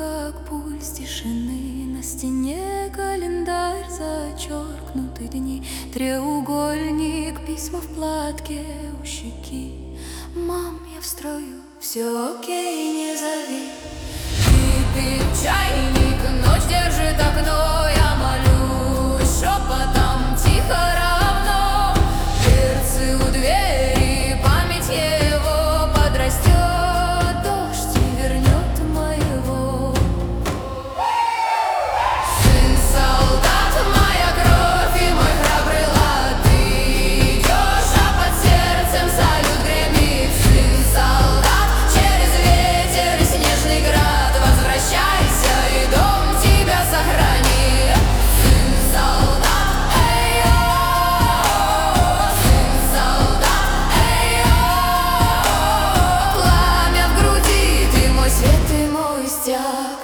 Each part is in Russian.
как пульс тишины. На стене календарь, зачеркнуты дни, треугольник, письма в платке у щеки. Мам, я в строю, все окей, не зови. Кипит чайник, ночь держит окно, я молюсь шепотом, тихо равно. Перцы у двери, память его подрастет, дождь и вернет моего. Сын солдат, моя кровь и мой храбрый лад. Ты идешь, а под сердцем салют гремит. Сын солдат, через ветер и снежный град возвращайся, и дом тебя сохрани. Сын солдат, эй-йо, сын солдат, эй-йо. Пламя в груди, ты мой свет, ты мой стяг.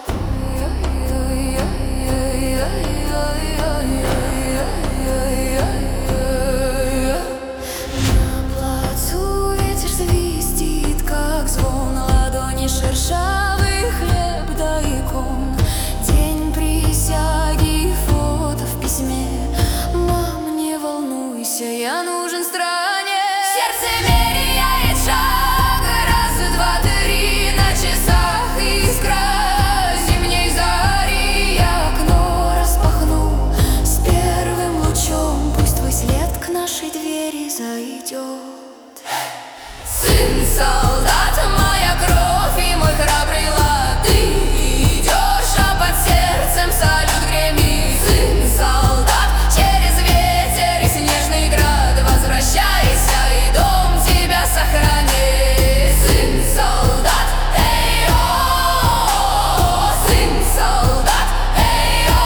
На плацу ветер свистит, как звон, ладони шершавый хлеб да икон. День присяги, фото в письме. Мам, не волнуйся, я нужен стране. Сердце меряет шаг, раз, два, три, на часах искра зимней зари. Я окно распахну с первым лучом, пусть твой след к нашей двери зайдет. Сын солдат, моя кровь и мой храбрый лад. Ты идешь, а под сердцем салют гремит. Сын солдат, через ветер и снежный град возвращайся, и дом тебя сохрани. Сын солдат, эй-йо, сын солдат, эй-йо.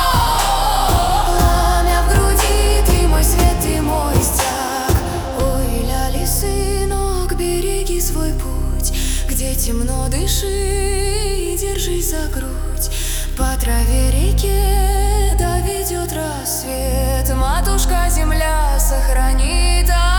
Пламя в груди, ты мой свет, ты мой стяг. Ой, ляли, сынок, береги свой путь, где темно, дыши и держись за грудь. По траве реке доведет рассвет, матушка земля сохранит.